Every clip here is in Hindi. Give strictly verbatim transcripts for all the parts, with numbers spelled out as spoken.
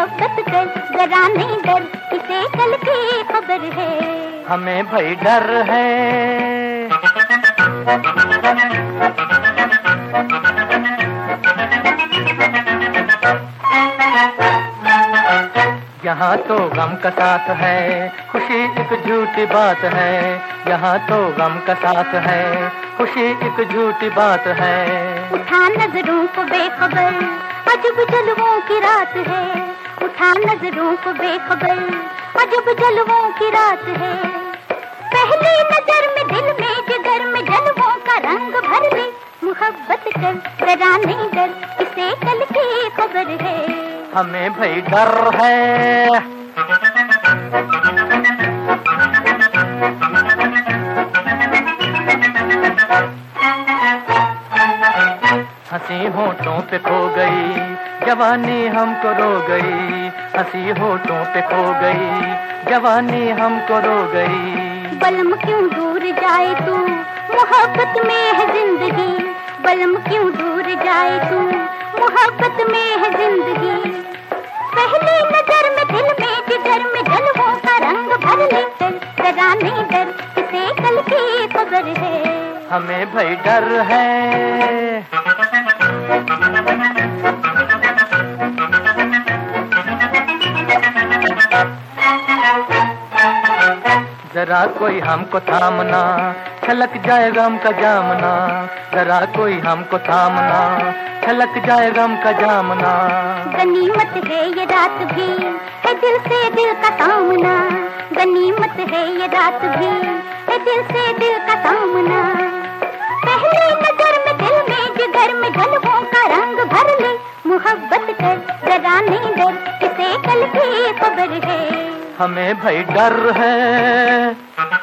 मोहब्बत कर जरा नहीं डर, किसे कल की खबर है। हमें भाई डर है, यहाँ तो गम का साथ है, खुशी एक झूठी बात है। यहाँ तो गम का साथ है, खुशी एक झूठी बात है। उठा नजरों को बेखबर, अजब जलवों की रात है। उठा नजरों को बेखबर, अजब जलवों की रात है। पहली नजर में दिल में जिगर में जलवों का रंग भर ले। मोहब्बत कर जरा नहीं डर, किसे कल की खबर है। हमें भाई डर है, हंसी होठों पे खो गई जवानी हमको रो गई। हंसी होठों पे खो गई जवानी हमको रो गई। बलम क्यों दूर जाए तू, मोहब्बत में है जिंदगी। बलम क्यों दूर जाए तू, मोहब्बत में है जिंदगी। पहली नजर में दिल में जिगर में जलवों का रंग भर ले। जरा नहीं डर, किसे कल की खबर है। हमें भाई डर है, जरा कोई हमको थामना, छलक जाए गम का जामना। जरा कोई हमको थामना, छलक जाए गम का जामना। गनीमत है ये रात भी, है दिल से दिल का सामना। गनीमत है ये रात भी, है दिल से दिल का सामना। पहली नजर में दिल में जिगर में जलवों का रंग भर ले। मोहब्बत कर जरा नहीं डर, किसे कल की खबर है। हमें भाई डर है,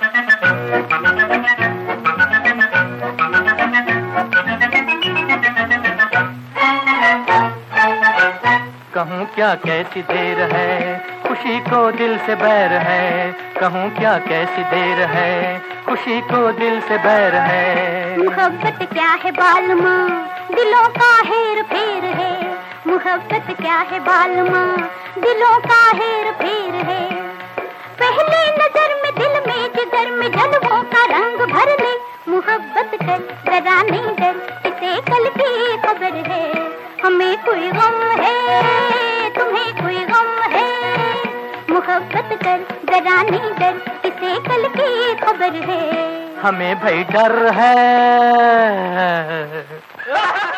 कहूँ क्या कैसी देर है, खुशी को दिल से बैर है। कहूँ क्या कैसी देर है, खुशी को दिल से बैर है। मोहब्बत क्या है बालमा, दिलों का हेर फेर है। मोहब्बत क्या है बालमा, दिलों का हेर फेर है। पहली नजर में दिल में जिगर में जलवों का रंग भर ले। मोहब्बत कर जरा नहीं डर, किसे कल की खबर है। हमें कोई गम है, तुम्हें कोई गम है। मोहब्बत कर जरा नहीं डर, किसे कल की खबर है। हमें भाई डर है।